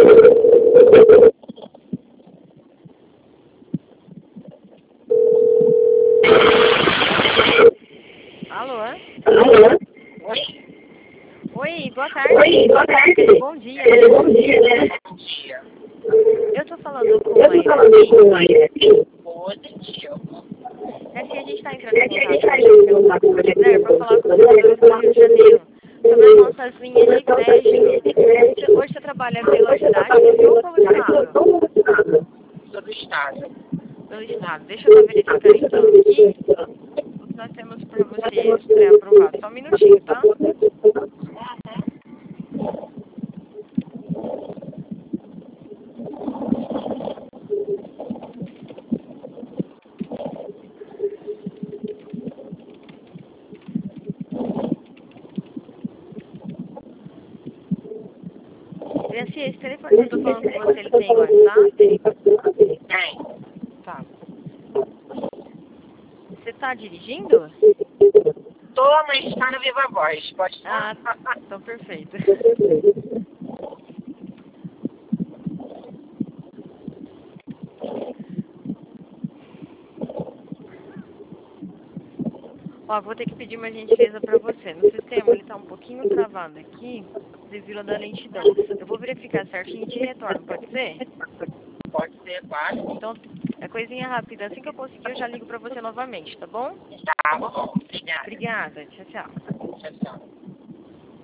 Alô? Alô? Oi, boa tarde. Oi, boa tarde. Bom dia, né? Bom dia, né? Bom dia. Eu tô falando com Eu a tô falando Irati. com a Irati. Positivo. É que a gente tá entrando em É que a gente contato tá com você indo pelo no bagulho Google, né, pra falar com os de moradores do Rio de Janeiro sobre as nossas linhas de nossas linhas crédito. de crédito. Hoje você trabalha pela Você cidade trabalha do Rio ou pela pelo cidade ou estado? pelo estado? Todo estado. Pelo estado. Deixa eu estar verificando então aqui o que nós temos pra você pré-aprovado. Só um minutinho, tá? Esse telefone que eu tô falando com você, ele tem WhatsApp? Tem. Tá. Você tá dirigindo? Tô, mas tá no Viva Voz. Pode Ah, falar. então perfeito. Ó, vou ter que pedir uma gentileza pra você. No sistema ele tá um pouquinho travado aqui, devido da lentidão. Eu vou verificar certinho e te retorno, pode ser? Pode ser, claro. Então, é coisinha rápida. Assim que eu conseguir, eu já ligo pra você novamente, tá bom? Tá bom. Obrigada. Obrigada. Tchau, tchau. Tchau, tchau.